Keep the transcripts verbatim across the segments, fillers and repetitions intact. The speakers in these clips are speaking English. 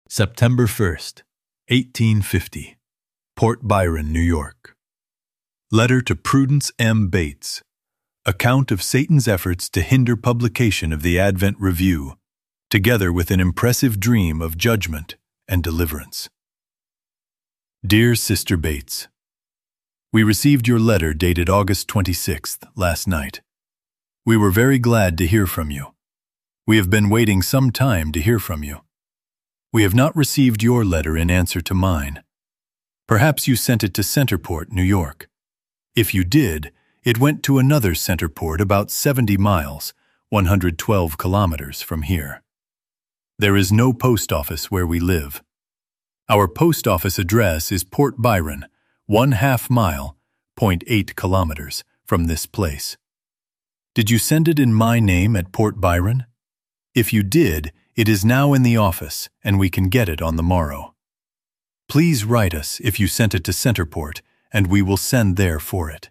September first, eighteen fifty. Port Byron, New York. Letter to Prudence M. Bates. Account of Satan's efforts to hinder publication of the Advent Review, together with an impressive dream of judgment and deliverance. Dear Sister Bates, we received your letter dated August twenty-sixth, last night. We were very glad to hear from you. We have been waiting some time to hear from you. We have not received your letter in answer to mine. Perhaps you sent it to Centerport, New York. If you did, it went to another Centerport about seventy miles, one hundred twelve kilometers from here. There is no post office where we live. Our post office address is Port Byron, one half mile, point eight kilometers, from this place. Did you send it in my name at Port Byron? If you did, it is now in the office, and we can get it on the morrow. Please write us if you sent it to Centerport, and we will send there for it.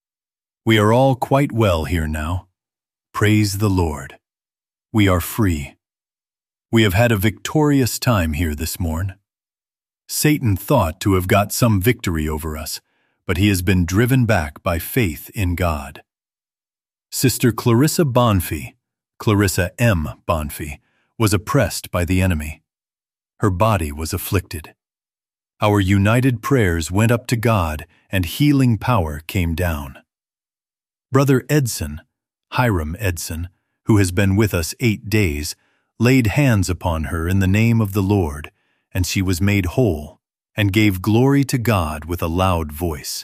We are all quite well here now. Praise the Lord. We are free. We have had a victorious time here this morn. Satan thought to have got some victory over us, but he has been driven back by faith in God. Sister Clarissa Bonfy, Clarissa M. Bonfy, was oppressed by the enemy. Her body was afflicted. Our united prayers went up to God, and healing power came down. Brother Edson, Hiram Edson, who has been with us eight days, laid hands upon her in the name of the Lord, and she was made whole, and gave glory to God with a loud voice.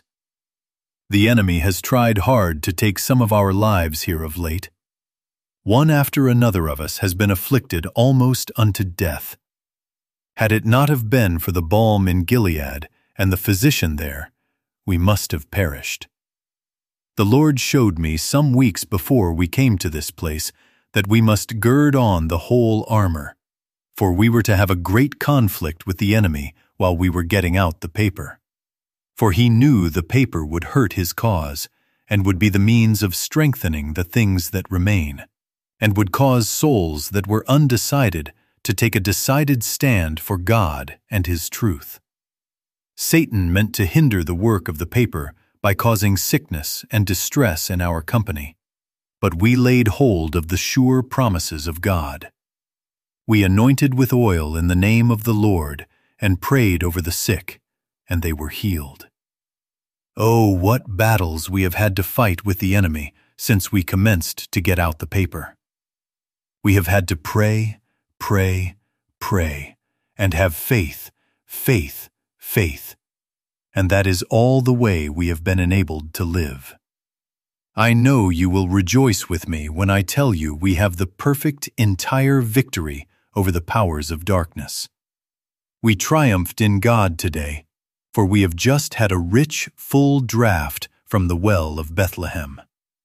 The enemy has tried hard to take some of our lives here of late. One after another of us has been afflicted almost unto death. Had it not have been for the balm in Gilead and the physician there, we must have perished. The Lord showed me some weeks before we came to this place that we must gird on the whole armor, for we were to have a great conflict with the enemy while we were getting out the paper. For he knew the paper would hurt his cause, and would be the means of strengthening the things that remain, and would cause souls that were undecided to take a decided stand for God and His truth. Satan meant to hinder the work of the paper by causing sickness and distress in our company, but we laid hold of the sure promises of God. We anointed with oil in the name of the Lord and prayed over the sick, and they were healed. Oh, what battles we have had to fight with the enemy since we commenced to get out the paper. We have had to pray, pray, pray, and have faith, faith, faith, and that is all the way we have been enabled to live. I know you will rejoice with me when I tell you we have the perfect, entire victory over the powers of darkness. We triumphed in God today, for we have just had a rich, full draught from the well of Bethlehem.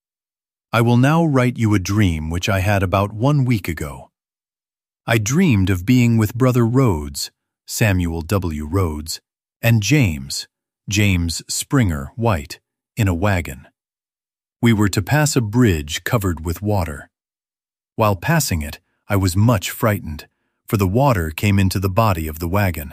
I will now write you a dream which I had about one week ago. I dreamed of being with Brother Rhodes, Samuel W. Rhodes, and James, James Springer White, in a wagon. We were to pass a bridge covered with water. While passing it, I was much frightened, for the water came into the body of the wagon.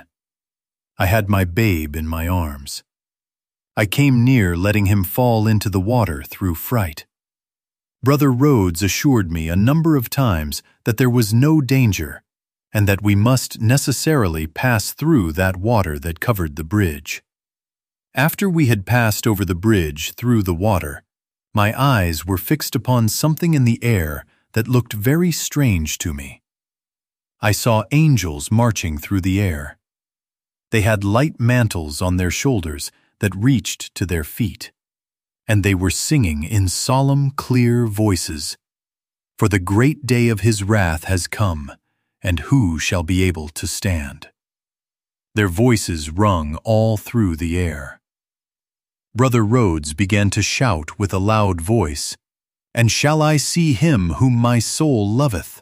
I had my babe in my arms. I came near letting him fall into the water through fright. Brother Rhodes assured me a number of times that there was no danger, and that we must necessarily pass through that water that covered the bridge. After we had passed over the bridge through the water, my eyes were fixed upon something in the air that looked very strange to me. I saw angels marching through the air. They had light mantles on their shoulders that reached to their feet, and they were singing in solemn, clear voices, "For the great day of His wrath has come, and who shall be able to stand?" Their voices rung all through the air. Brother Rhodes began to shout with a loud voice, "And shall I see Him whom my soul loveth?"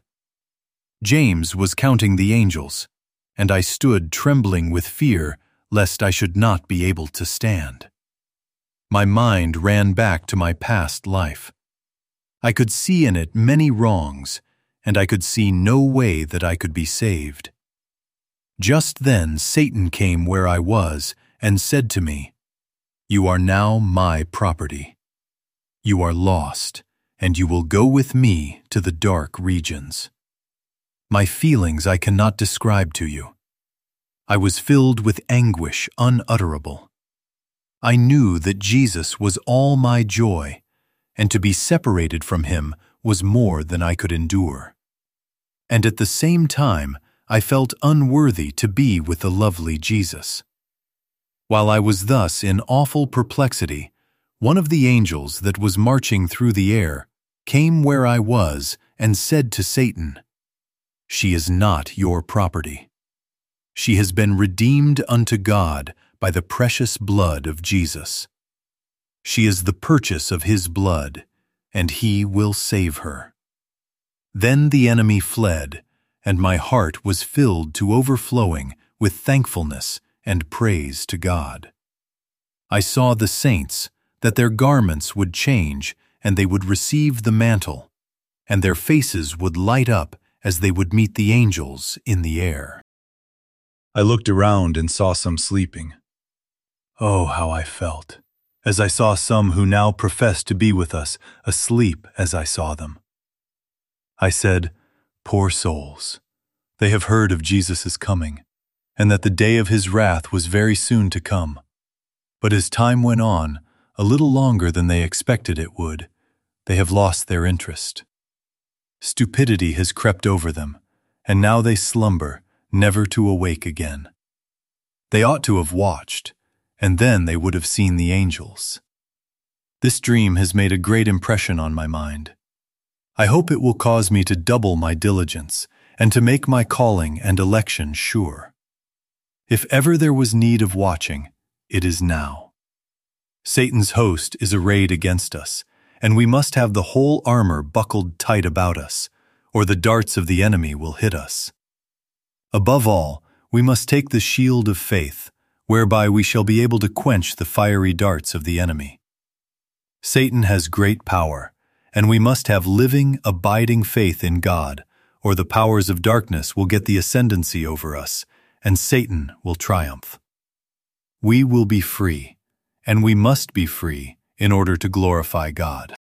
James was counting the angels, and I stood trembling with fear lest I should not be able to stand. My mind ran back to my past life. I could see in it many wrongs, and I could see no way that I could be saved. Just then Satan came where I was and said to me, "You are now my property. You are lost, and you will go with me to the dark regions." My feelings I cannot describe to you. I was filled with anguish unutterable. I knew that Jesus was all my joy, and to be separated from him was more than I could endure. And at the same time, I felt unworthy to be with the lovely Jesus. While I was thus in awful perplexity, one of the angels that was marching through the air came where I was and said to Satan, "She is not your property. She has been redeemed unto God by the precious blood of Jesus. She is the purchase of his blood, and he will save her." Then the enemy fled, and my heart was filled to overflowing with thankfulness and praise to God. I saw the saints, that their garments would change, and they would receive the mantle, and their faces would light up as they would meet the angels in the air. I looked around and saw some sleeping. Oh, how I felt, as I saw some who now professed to be with us asleep as I saw them. I said, "Poor souls, they have heard of Jesus' coming, and that the day of his wrath was very soon to come. But as time went on, a little longer than they expected it would, they have lost their interest. Stupidity has crept over them, and now they slumber, never to awake again. They ought to have watched, and then they would have seen the angels. This dream has made a great impression on my mind. I hope it will cause me to double my diligence and to make my calling and election sure. If ever there was need of watching, it is now. Satan's host is arrayed against us, and we must have the whole armor buckled tight about us, or the darts of the enemy will hit us. Above all, we must take the shield of faith, whereby we shall be able to quench the fiery darts of the enemy. Satan has great power, and we must have living, abiding faith in God, or the powers of darkness will get the ascendancy over us, and Satan will triumph. We will be free, and we must be free in order to glorify God.